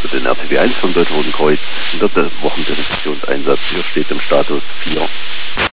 für den RTW 1 vom Deutschen Roten Kreuz, 4. Wochendetektionseinsatz. Hier steht im Status 4.